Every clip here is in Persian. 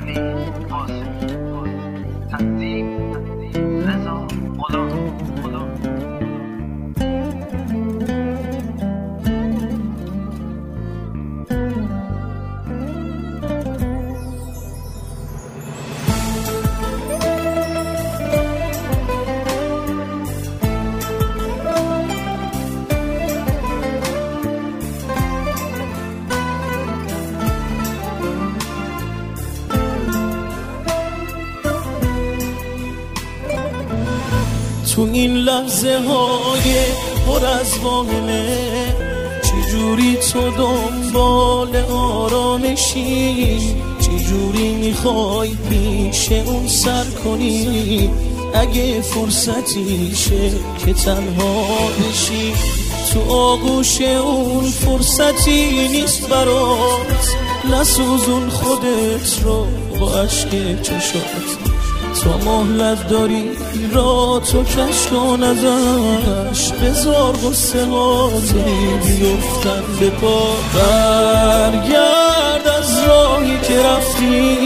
تو این لحظه های پر از واهمه چجوری تو دنبال آرامشی، چجوری میخوای پیش اون سر کنی اگه فرصتی شه که تنها بشی. تو آغوش اون فرصتی نیست برات، نسوزون خودت رو با عشق چشات. تو مهلت داری را تو کش کن ازش، بذار غصه هاتی بیفتن به پا. برگرد از راهی که رفتی،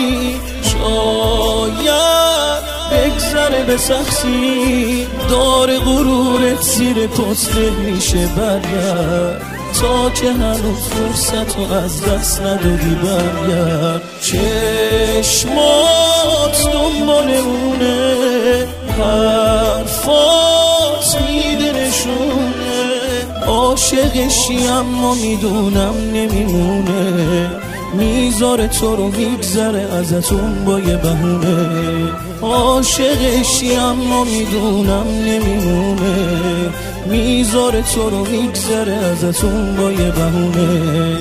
شاید بگذره به سختی. دار غرورت زیر پسته میشه، برگرد تا که هنوز فرصت رو از دست ندادی. برگرد چشمات دنبال اونه، حرفات میده نشونه. عاشقشی اما میدونم نمیمونه، میذاره تو رو میگذره ازتون با یه بهونه. عاشقشی اما میدونم نمیمونه، میذاره تو رو میگذره ازتون با یه بهونه.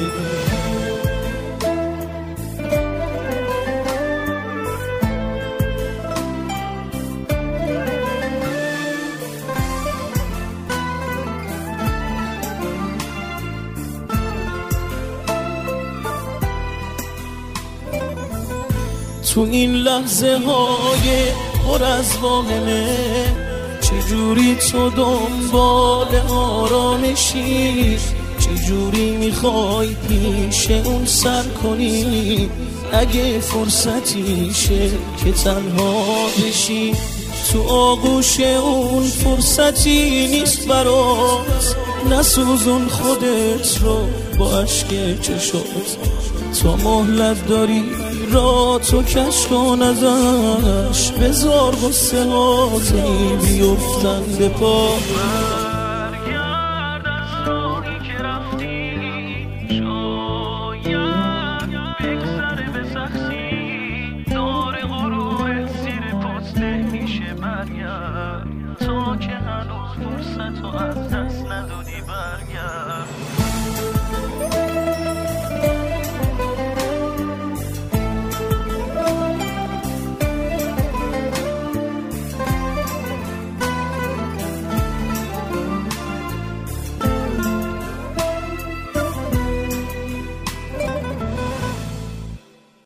تو این لحظه های پر از واهمه چجوری تو دنبال آرامشی، چجوری میخوای پیش اون سر کنی اگه فرصتی شه که تنها بشی. تو آغوش اون فرصتی نیست برات، نسوزون خودت رو با عشق چشات. تو مهلت داری را تو کش کن ازش، بذار غصه هاتی بیفتن به پا. برگرد از راهی که رفتی، شاید بگذره به سختی. دار غرورت زیر پسته میشه، برگرد تا که هنوز فرصت رو از دست ندادی. برگرد